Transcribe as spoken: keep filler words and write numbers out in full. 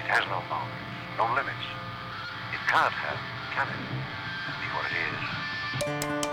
It has no boundaries, no limits. It can't have, can it? Be what it is.